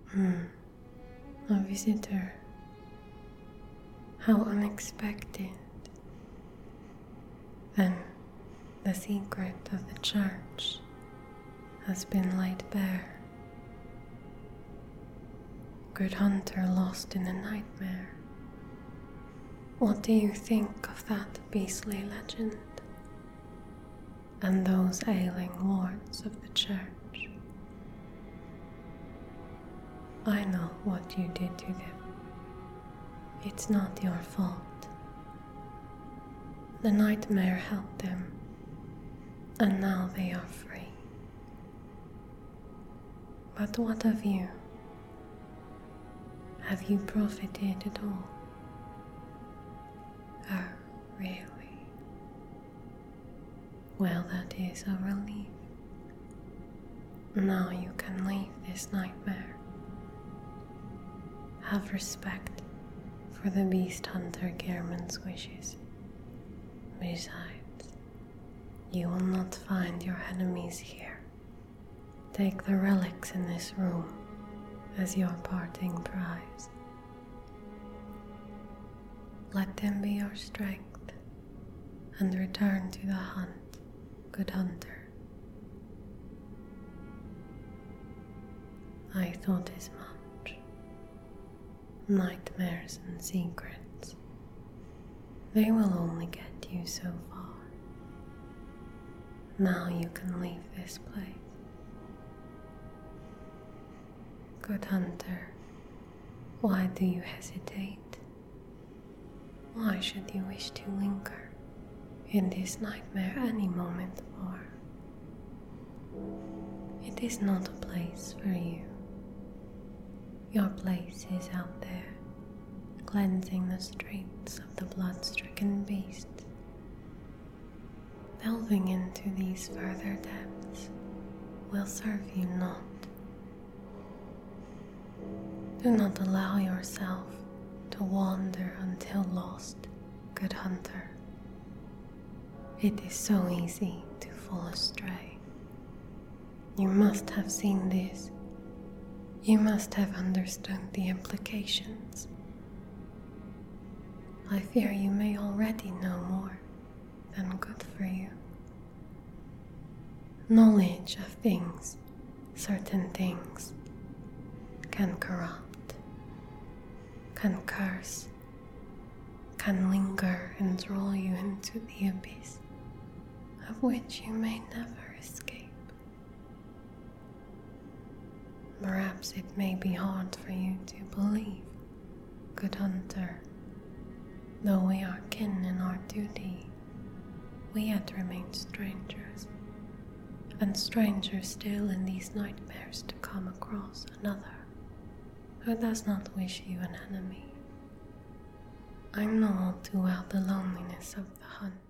A visitor. How unexpected. Then the secret of the church has been laid bare. Good hunter lost in a nightmare. What do you think of that beastly legend? And those ailing wards of the church? I know what you did to them. It's not your fault. The nightmare held them, and now they are free. But what of you? Have you profited at all? Oh, really? Well, that is a relief. Now you can leave this nightmare. Have respect for the beast hunter Gehrman's wishes. Besides, you will not find your enemies here. Take the relics in this room as your parting prize. Let them be your strength, and return to the hunt, good hunter. I thought as much. Nightmares and secrets, they will only get you so far. Now you can leave this place. Good hunter, why do you hesitate? Why should you wish to linger in this nightmare any moment more? It is not a place for you. Your place is out there, cleansing the streets of the blood-stricken beast. Delving into these further depths will serve you not. Do not allow yourself to wander until lost, good hunter. It is so easy to fall astray. You must have seen this. You must have understood the implications. I fear you may already know more than good for you. Knowledge of things, certain things, can corrupt, can curse, can linger and draw you into the abyss of which you may never escape. Perhaps it may be hard for you to believe, good hunter. Though we are kin in our duty, we yet remain strangers, and strangers still in these nightmares to come across another who does not wish you an enemy. I know all too well the loneliness of the hunt.